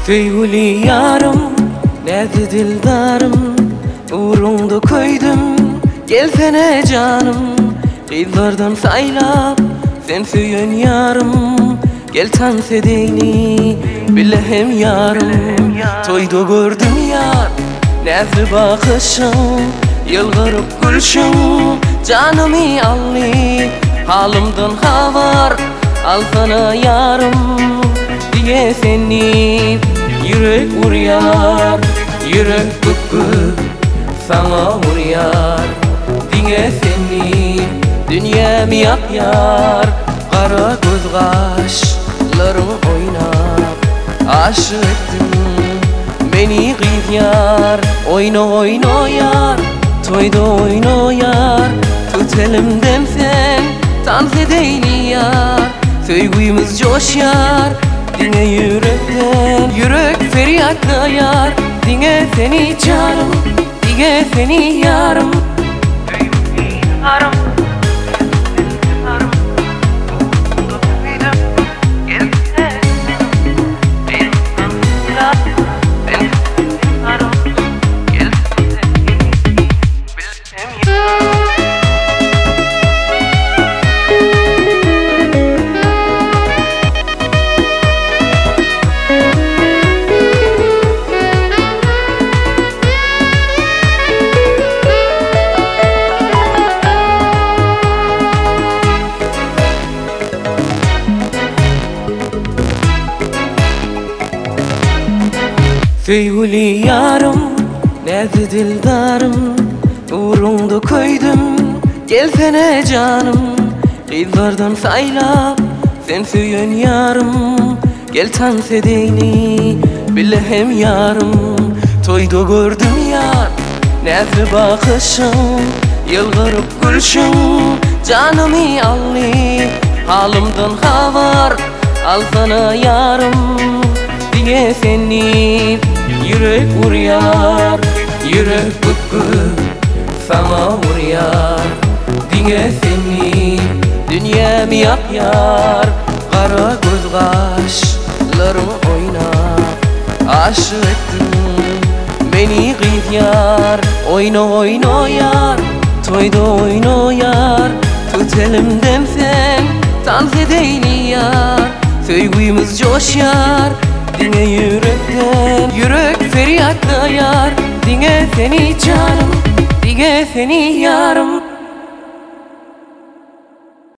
Feyguli yarım, nerede dildarım? Uğrunda koydum, gelsene canım. Kızlardan saylap, sen söyün yarım. Gel dans edeyni, bilehem yarım. Toyda gördüm yar, nerede bakışın? Yılgırıp gülşün, canımı alli. Halimden haber, al sana yarım. Diye seni yürek vuruyor, yürek kıpkı sana vuruyor. Diye seni dünyamı yapıyor, kara göz kaşların oynar. Aşık ettin beni kıyar, oyna oyna yar, toyda oyna yar. Tut elimden sen, dans edeyli yar. Söygüyümüz coşar, dine yürekten, yürek feryatla yar. Dine seni canım, dine seni yarım. Yarım. Feyguli yarım, nerede dildarım? Uğrunda koydum, gelsene canım. Kızlardan saylap, sen söyün yarım. Gel dans edeyni, bilehem yarım. Toyda gördüm yar, nerede bakışın? Yılgırıp gülşün, canımı alli. Halimden haber, al sana yarım. Diye seni yürek vuruyor, yürek kıpkı sana vuruyor. Diye seni dünyamı yapıyor, kara göz kaşların oynar. Aşık ettin beni kıyar, oyna oyna yar, toyda oyna yar. Tut elimden sen, dans edeyli yar. Söygüyümüz coşar, dine yürekten, yürek feryatla yar. Dine seni canım, dine seni yarım.